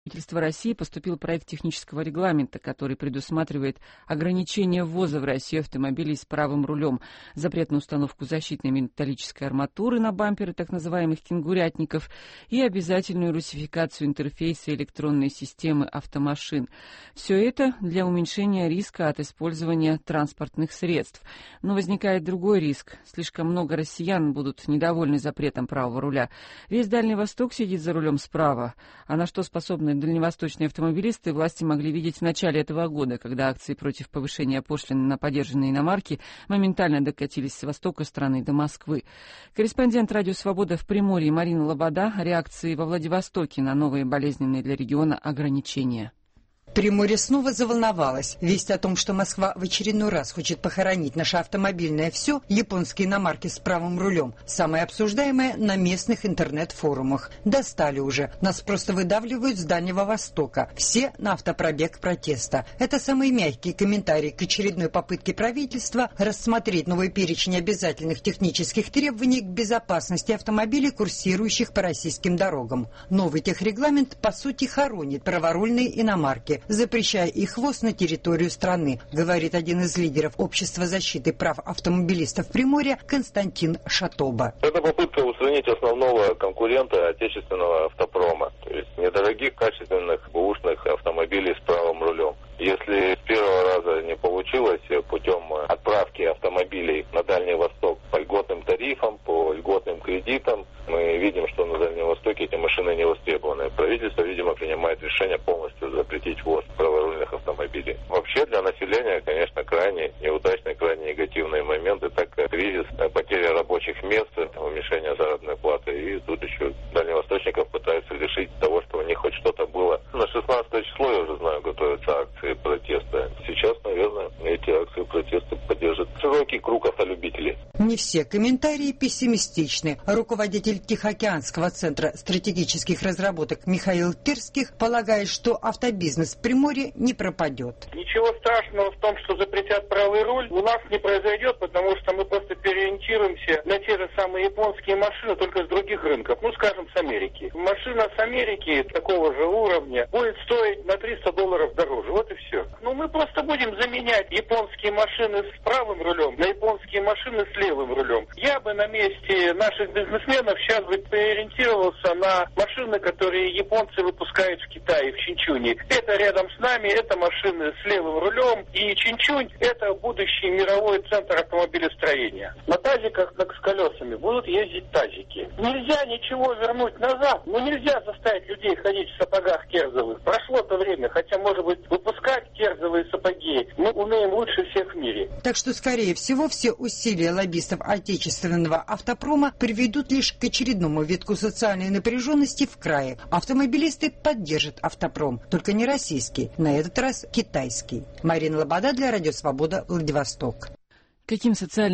правительства России поступил проект технического регламента, который предусматривает ограничение ввоза в Россию автомобилей с правым рулем, запрет на установку защитной металлической арматуры на бамперы так называемых кенгурятников и обязательную русификацию интерфейса электронной системы автомашин. Все это для уменьшения риска от использования транспортных средств. Но возникает другой риск. Слишком много россиян будут недовольны запретом правого руля. Весь Дальний Восток сидит за рулем справа. А на что способны дальневосточные автомобилисты, власти могли видеть в начале этого года, когда акции против повышения пошлин на подержанные иномарки моментально докатились с востока страны до Москвы. Корреспондент «Радио Свобода» в Приморье Марина Лобода о реакции во Владивостоке на новые болезненные для региона ограничения. Приморье снова заволновалось. Весть о том, что Москва в очередной раз хочет похоронить наше автомобильное все, японские иномарки с правым рулем, самое обсуждаемое на местных интернет-форумах. Достали уже. Нас просто выдавливают с Дальнего Востока. Все на автопробег протеста. Это самые мягкие комментарии к очередной попытке правительства рассмотреть новый перечень обязательных технических требований к безопасности автомобилей, курсирующих по российским дорогам. Новый техрегламент, по сути, хоронит праворульные иномарки, запрещая их ввоз на территорию страны, говорит один из лидеров Общества защиты прав автомобилистов Приморья Константин Шатоба. Это попытка устранить основного конкурента отечественного автопрома, то есть недорогих, качественных, бэушных автомобилей с правым рулем. Если с первого раза не получилось путем отправки автомобилей на Дальний Восток по льготным тарифам, по льготным кредитам, мы видим, что на Дальнем Востоке эти машины не востребованы. Правительство, видимо, принимает решение полностью запретить ввоз праворульных автомобилей. Вообще для населения, конечно, крайне неудачные, крайне негативные моменты, так как кризис, потеря рабочих мест, уменьшение заработной платы. И тут еще дальневосточников пытаются лишить того, что у них хоть что-то было. На 16 число, я уже знаю, готовятся акции протеста. Сейчас, наверное, эти акции протеста поддержит широкий круг автолюбителей. Не все комментарии пессимистичны. Руководитель Тихоокеанского центра стратегических разработок Михаил Терских полагает, что автобизнес в Приморье не пропадет. Ничего страшного в том, что запретят правый руль, у нас не произойдет, потому что мы просто переориентируемся на те же самые японские машины, только с других рынков, скажем, с Америки. Машина с Америки такого же уровня будет стоить на $300 дороже, вот и все. Мы просто будем заменять японские машины с правым рулем на японские машины с левым рулем. Я бы на месте наших бизнесменов сейчас бы переориентировался на машины, которые японцы выпускают в Китае, в Чинчуне. Это рядом с нами, это машины с левым рулем, и Чинчунь – это будущий мировой центр автомобилестроения. На тазиках с колесами будут ездить тазики. Нельзя ничего вернуть назад, нельзя заставить людей ходить в сапогах керзовых. Прошло то время, хотя, может быть, выпускать керзовые сапоги мы умеем лучше всех в мире. Так что, скорее всего, все усилия лоббистов отечественного автопрома приведут лишь к очередному витку социальной напряженности в крае. Автомобилисты поддержат автопром, только не российский, на этот раз китайский. Марина Лобода для Радио Свобода, Владивосток. Каким социальным